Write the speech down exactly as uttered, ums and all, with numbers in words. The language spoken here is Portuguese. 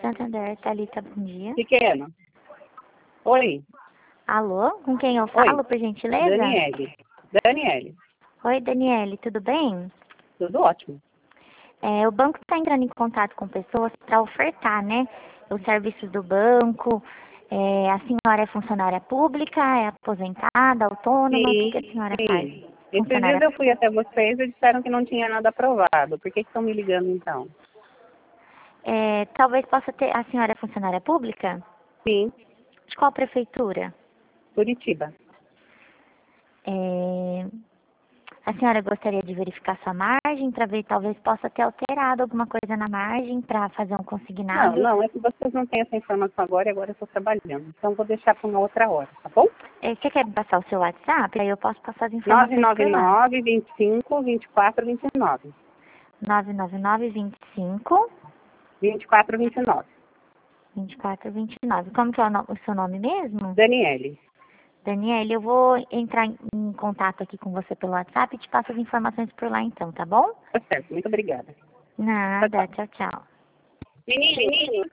Santander, Thalita, bom dia. Pequeno. Oi. Alô, com quem eu falo, Oi. por gentileza? Daniele. Daniele. Oi, Daniele, tudo bem? Tudo ótimo. É, o banco está entrando em contato com pessoas para ofertar, né, os serviços do banco. É, a senhora é funcionária pública, é aposentada, autônoma, o que, que a Sim, senhora faz? sim. Esses dias Funcionária. eu fui até vocês e disseram que não tinha nada aprovado. Por que que estão me ligando então? É, talvez possa ter, a senhora é funcionária pública? Sim, De qual prefeitura? Curitiba. É, a senhora gostaria de verificar sua margem para ver talvez possa ter alterado alguma coisa na margem para fazer um Não, consignado? não, é que vocês não têm essa informação agora e agora eu estou trabalhando. Então vou deixar para uma outra hora, tá bom? É, você quer me passar o seu WhatsApp? Aí eu posso passar as nove informações nove por lá. nove, vinte e cinco, vinte e quatro, vinte e nove. nove nove nove, vinte e cinco, vinte e quatro, vinte e nove. vinte e quatro, vinte e nove. Como que é o, no- o seu nome mesmo? Daniele. Daniele, eu vou entrar em, em contato aqui com você pelo WhatsApp e te passo as informações por lá então, tá bom? Tá certo, muito obrigada. Tchau, Nada, tchau. tchau, tchau. Menino, menino.